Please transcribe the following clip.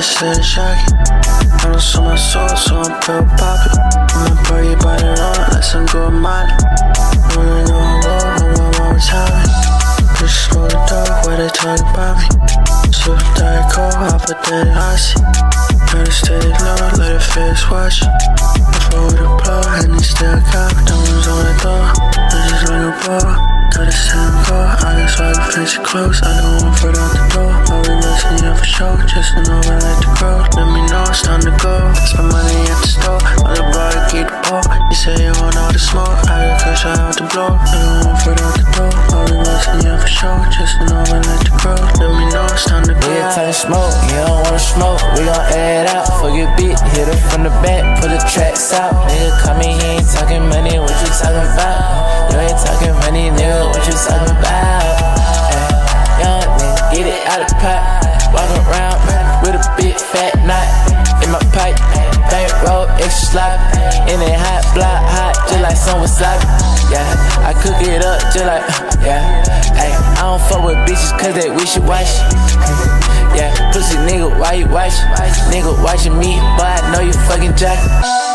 instead of shocking. I don't sell my soul, so I'm pill poppin'. I'ma pray you bite it on like some good molly. Wanna know I want timing. Just roll the dope where they talk about me. Super Diet Coke, I put that in icy. Gotta stay low, let it face watch. Before the plug, and they still cop. Diamonds on the door, I just like a ball. To the same goal, I guess all the fancy clothes. I don't want foot out the door. I'll be missing you for sure. Just to know I like to grow. Let me know it's time to go. Spend money at the store. On the bar to keep the ball. You say you want all the smoke. I got cash out the blow. I don't want foot out the door. I'll be missing you for sure. Just to know I like to grow. Let me know it's time to go. We a ton of smoke, you don't wanna smoke. We gon' air it out. Fuck your beat, hit it from the back. Put the tracks out. Nigga call me, he ain't talking money. What you talking about? You ain't talking money, nigga. What you talking about? Young nigga, get it out of the pot. Walk around with a big fat knot in my pipe. Bank roll extra sloppy. In that hot block, hot just like some wasabi. Yeah, I cook it up just like yeah. Ay, I don't fuck with bitches cause they wishy-washy. Yeah, pussy nigga, why you watching? Nigga watching me, but I know you fucking jackin'.